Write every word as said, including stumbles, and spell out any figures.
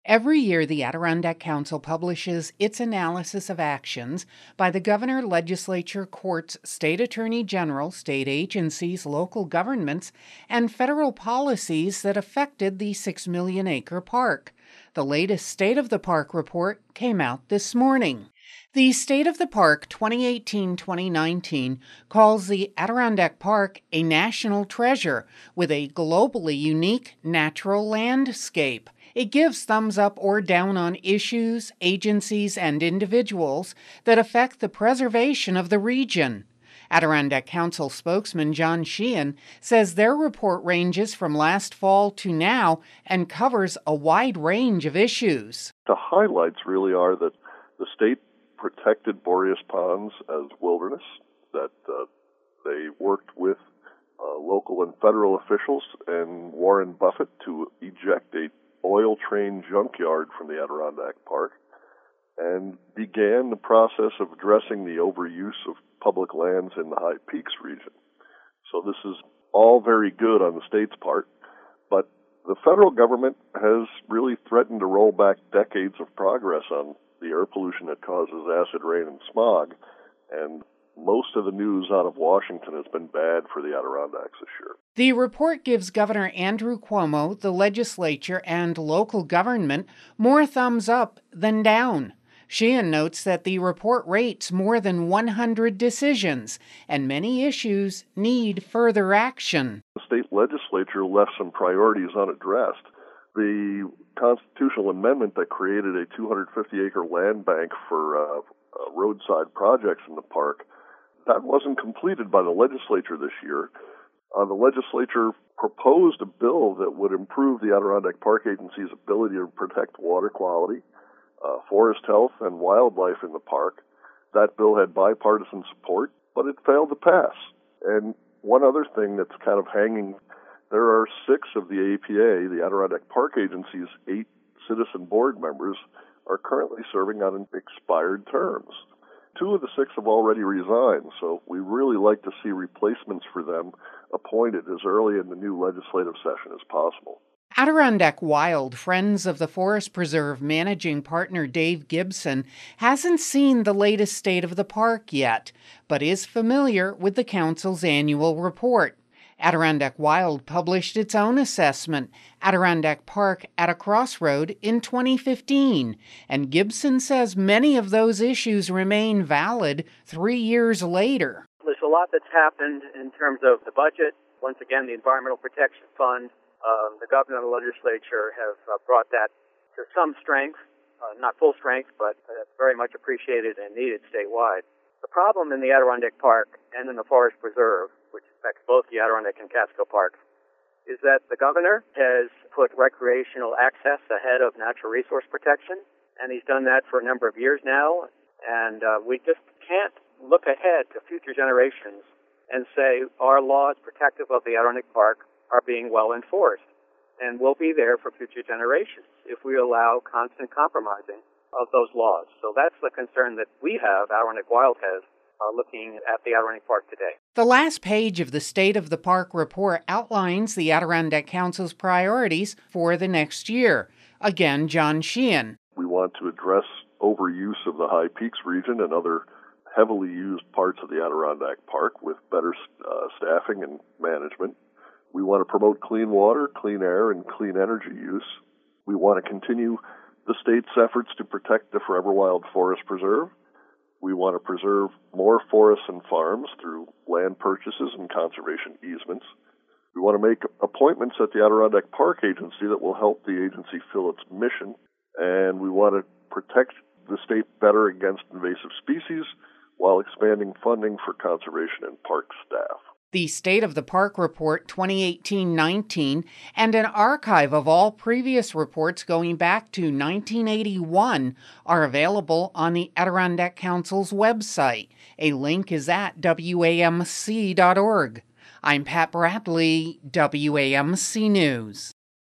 Every year, the Adirondack Council publishes its analysis of actions by the governor, legislature, courts, state attorney general, state agencies, local governments, and federal policies that affected the six million acre park. The latest State of the Park report came out this morning. The State of the Park twenty eighteen twenty nineteen calls the Adirondack Park a national treasure with a globally unique natural landscape. It gives thumbs up or down on issues, agencies, and individuals that affect the preservation of the region. Adirondack Council spokesman John Sheehan says their report ranges from last fall to now and covers a wide range of issues. The highlights really are that the state protected Boreas Ponds as wilderness, that uh, they worked with uh, local and federal officials and Warren Buffett to eject a oil train junkyard from the Adirondack Park, and began the process of addressing the overuse of public lands in the High Peaks region. So this is all very good on the state's part, but the federal government has really threatened to roll back decades of progress on the air pollution that causes acid rain and smog, and most of the news out of Washington has been bad for the Adirondacks this year. The report gives Governor Andrew Cuomo, the legislature, and local government more thumbs up than down. Sheehan notes that the report rates more than one hundred decisions, and many issues need further action. The state legislature left some priorities unaddressed. The constitutional amendment that created a two hundred fifty acre land bank for uh, uh, roadside projects in the park, that wasn't completed by the legislature this year. Uh, the legislature proposed a bill that would improve the Adirondack Park Agency's ability to protect water quality, uh, forest health, and wildlife in the park. That bill had bipartisan support, but it failed to pass. And one other thing that's kind of hanging, there are six of the A P A, the Adirondack Park Agency's eight citizen board members, are currently serving on expired terms. Two of the six have already resigned, so we really like to see replacements for them appointed as early in the new legislative session as possible. Adirondack Wild Friends of the Forest Preserve managing partner Dave Gibson hasn't seen the latest state of the park yet, but is familiar with the council's annual report. Adirondack Wild published its own assessment, Adirondack Park at a Crossroad, in twenty fifteen, and Gibson says many of those issues remain valid three years later. There's a lot that's happened in terms of the budget. Once again, the Environmental Protection Fund, um, the governor and the legislature have uh, brought that to some strength, uh, not full strength, but uh, very much appreciated and needed statewide. The problem in the Adirondack Park and in the Forest Preserve, which affects both the Adirondack and Catskill parks, is that the governor has put recreational access ahead of natural resource protection, and he's done that for a number of years now, and uh, we just can't look ahead to future generations and say our laws protective of the Adirondack Park are being well enforced, and will be there for future generations if we allow constant compromising of those laws. So that's the concern that we have, Adirondack Wild has, uh, looking at the Adirondack Park today. The last page of the State of the Park report outlines the Adirondack Council's priorities for the next year. Again, John Sheehan. We want to address overuse of the High Peaks region and other heavily used parts of the Adirondack Park with better uh, staffing and management. We want to promote clean water, clean air, and clean energy use. We want to continue the state's efforts to protect the Forever Wild Forest Preserve. We want to preserve more forests and farms through land purchases and conservation easements. We want to make appointments at the Adirondack Park Agency that will help the agency fill its mission. And we want to protect the state better against invasive species while expanding funding for conservation and park staff. The State of the Park Report twenty eighteen nineteen and an archive of all previous reports going back to nineteen eighty-one are available on the Adirondack Council's website. A link is at W A M C dot org. I'm Pat Bradley, W A M C News.